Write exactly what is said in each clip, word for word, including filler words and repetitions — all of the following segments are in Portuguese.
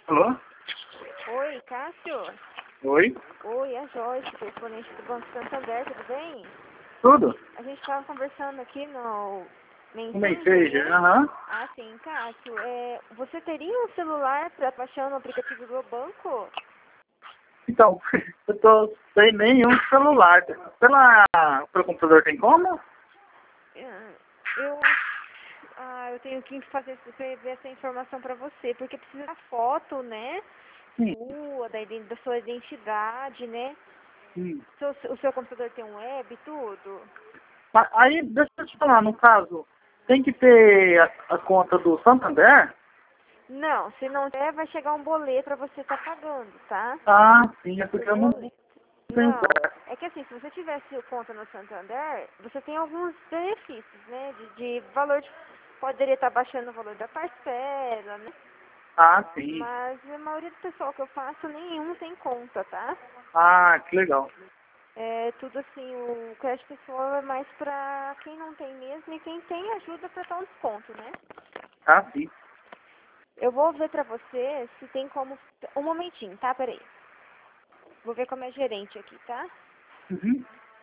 Alô? Oi, Cássio? Oi? Oi, é a Joyce, correspondente do Banco Santander, tudo bem? Tudo? A gente estava conversando aqui no Um Messenger, Messenger, né? aham. Ah, sim, Cássio, é, você teria um celular para baixar no aplicativo do banco? Então, eu tô sem nenhum celular. Pela, pelo computador tem como? É, Eu, ah, eu tenho que fazer ver essa informação para você, porque precisa da foto, né? Sim. Sua, da, iden- da sua identidade, né? Sim. Seu, o seu computador tem um web e tudo? Mas aí, deixa eu te falar, no caso, tem que ter a, a conta do Santander? Não, se não der, vai chegar um boleto para você estar pagando, tá? Ah, sim, é porque Por eu não boleto. tenho Não, conta. é que assim, se você tivesse conta no Santander, você tem alguns benefícios, né? De, de valor de. Poderia estar baixando o valor da parcela, né? Ah, sim. Mas a maioria do pessoal que eu faço, nenhum tem conta, tá? Ah, que legal. É tudo assim, o crédito pessoal é mais pra quem não tem mesmo e quem tem ajuda pra dar um desconto, né? Ah, sim. Eu vou ver pra você se tem como. Um momentinho, tá? Peraí. Vou ver com a minha gerente aqui, tá? Uhum.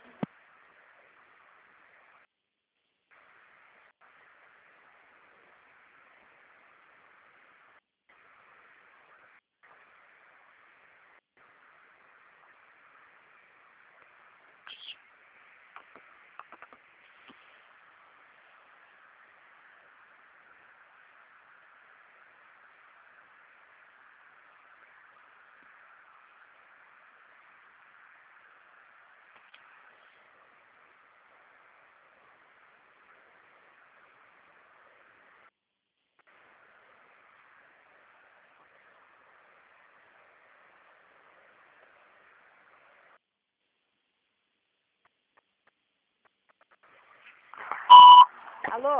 Alô?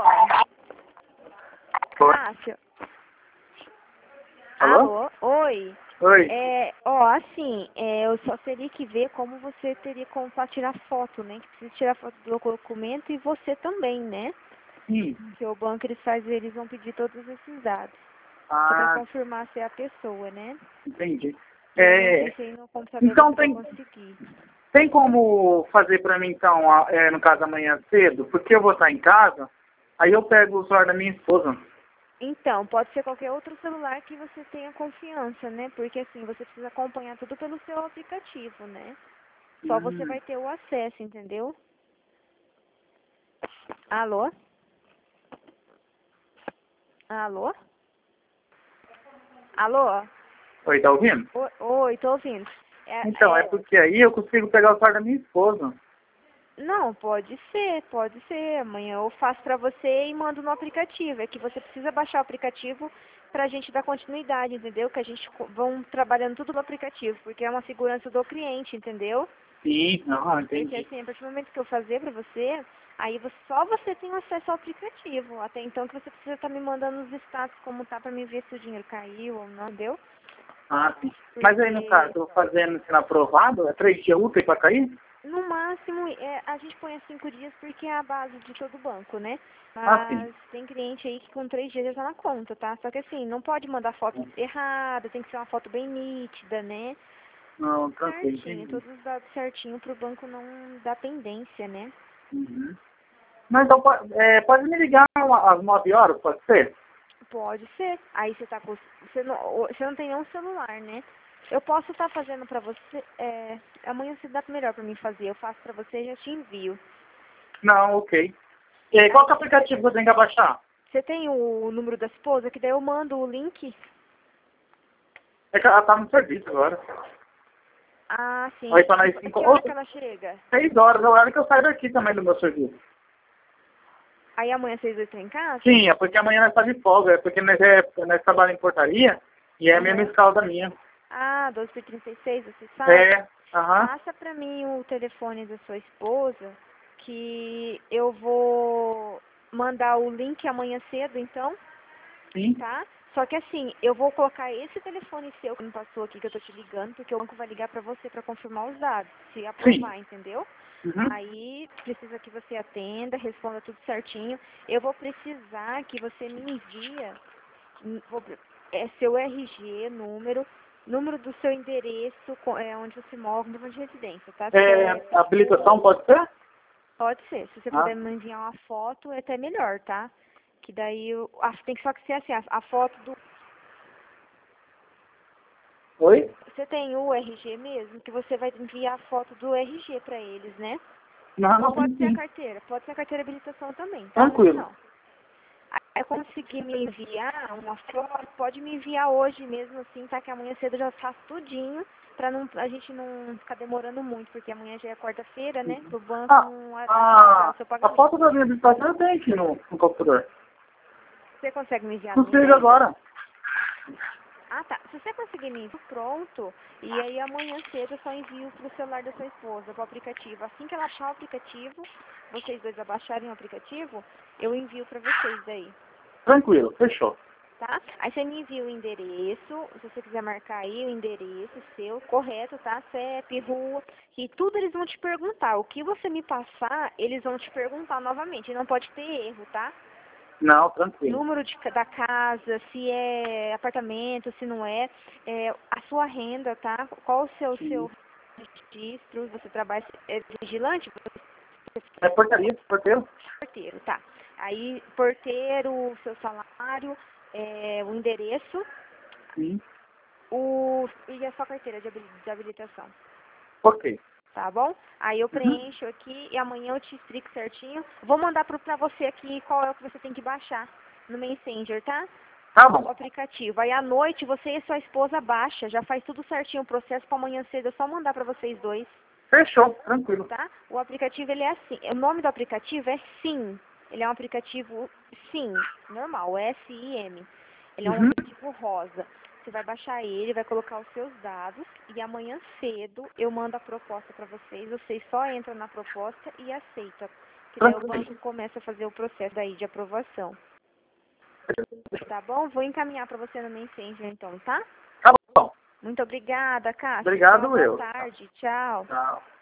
Oi? Cássio? Alô? Alô? Oi? Oi? É, ó, assim, é, eu só teria que ver como você teria como pra tirar foto, né? Que precisa tirar foto do documento e você também, né? Sim. Porque o banco eles fazem, eles vão pedir todos esses dados. Que é pra Ah, confirmar se é a pessoa, né? entendi. E eu não sei É, se aí no computador então você vai tem, conseguir. tem como fazer pra mim, então, a- é, no caso, amanhã cedo? Porque eu vou estar em casa, aí eu pego o celular da minha esposa. Então, pode ser qualquer outro celular que você tenha confiança, né? Porque assim, você precisa acompanhar tudo pelo seu aplicativo, né? Só você Hum. vai ter o acesso, entendeu? Alô? Alô? Alô? Oi, tá ouvindo? Oi, oi, tô ouvindo. Então, É, é é, porque aí eu consigo pegar o celular da minha esposa. não, pode ser, pode ser. Amanhã eu faço pra você e mando no aplicativo. É que você precisa baixar o aplicativo pra gente dar continuidade, entendeu? Que a gente co- vão trabalhando tudo no aplicativo, porque é uma segurança do cliente, entendeu? Sim, não, Porque entendi. assim, a partir do momento que eu fazer pra você, aí você- só você tem acesso ao aplicativo. Até então que você precisa estar me mandando os status como tá pra mim ver se o dinheiro caiu ou não, entendeu? Ah, sim. Mas aí, no caso, Porque eu fazendo sendo aprovado, é três dias úteis pra cair? no máximo, é, a gente põe a cinco dias porque é a base de todo banco, né? Ah, sim. Mas tem cliente aí que com três dias já tá na conta, tá? Só que assim, não pode mandar foto errada, tem que ser uma foto bem nítida, né? Não, Tudo tranquilo, certinho, entendi. todos os dados certinho pro banco não dar pendência, né? Uhum. Mas então, po- é, pode me ligar uma- às nove horas, pode ser? Pode ser. Aí você tá com. Você não, você não tem nenhum celular, né? Eu posso estar fazendo pra você. É, amanhã se dá melhor pra mim fazer. Eu faço pra você e já te envio. Não, ok. E qual que é o aplicativo que eu tenho que abaixar? Você tem o número da esposa, que daí eu mando o link. É que ela tá no serviço agora. Ah, sim. Aí tá Que, nas cinco, que ou hora que ela chega? seis horas, é a hora que eu saio daqui também do meu serviço. Aí amanhã vocês dois estão em casa? Sim, é porque amanhã nós tá de folga, é porque nós, é, nós trabalhamos em portaria e é a mesma Aham. escala da minha. Ah, doze por trinta e seis, você sabe? É, aham, Passa pra mim o telefone da sua esposa, que eu vou mandar o link amanhã cedo, então, sim, tá? Só que assim, eu vou colocar esse telefone seu que não passou aqui, que eu tô te ligando, porque o banco vai ligar pra você pra confirmar os dados, se sim. aprovar, entendeu? Uhum. Aí precisa que você atenda, responda tudo certinho. Eu vou precisar que você me envia, hum, vou, pre- É seu R G, número, número do seu endereço, co- é, onde você mora, número de residência, tá? É, Certo? habilitação pode ser? Pode ser. Se você Ah, puder me enviar uma foto, é até melhor, tá? Que daí, eu, ah, tem que só que ser assim, a, a foto do... oi? Você tem o R G mesmo? Que você vai enviar a foto do R G pra eles, né? Não, Ou não, pode sim, ser a sim. carteira. Pode ser a carteira de habilitação também, tá? Tranquilo. Não. Aí eu consegui me enviar uma foto, pode me enviar hoje mesmo, assim, tá? Que amanhã cedo eu já faço tudinho, pra não, a gente não ficar demorando muito, porque amanhã já é quarta-feira, né? Pro banco Ah, não atrasar a, o seu a pagamento. foto da minha habilitação eu tenho aqui no, no computador. Você consegue me enviar no Consigo Messenger? agora. Ah, tá. Se você conseguir me enviar pronto, e aí amanhã cedo eu só envio pro celular da sua esposa, pro aplicativo. Assim que ela achar o aplicativo, vocês dois abaixarem o aplicativo, eu envio pra vocês daí. Tranquilo, fechou. Tá? Aí você me envia o endereço, se você quiser marcar aí o endereço seu, correto, tá? C E P, rua, e tudo eles vão te perguntar. O que você me passar, eles vão te perguntar novamente. Não pode ter erro, tá? Não, tranquilo. Número de, ca- da casa, se é apartamento, se não é, é, a sua renda, tá? Qual o seu, Sim. seu registro, você trabalha, é vigilante? É portaria, porteiro? Porteiro, tá. Aí, porteiro, seu salário, é, o endereço, Sim. o, e a sua carteira de habili- de habilitação, Ok. tá bom? Aí eu Uhum. preencho aqui e amanhã eu te explico certinho. Vou mandar pro, pra você aqui qual é o que você tem que baixar no Messenger, tá? Tá O bom. aplicativo. Aí à noite você e sua esposa baixa, já faz tudo certinho o processo para amanhã cedo, é só mandar para vocês dois, Fechou, tranquilo. tá? O aplicativo ele é assim, o nome do aplicativo é Sim. Ele é um aplicativo Sim, normal, S I M. Ele é um Uhum. aplicativo rosa. Você vai baixar ele, vai colocar os seus dados e amanhã cedo eu mando a proposta para vocês. Vocês só entram na proposta e aceitam. Que daí o Tranquilo. banco começa a fazer o processo daí de aprovação. Tá bom? Vou encaminhar para você no Messenger então, tá? Tá bom. Muito obrigada, Cássio. Tenha uma Obrigado, boa eu. tarde. Tchau. Tchau.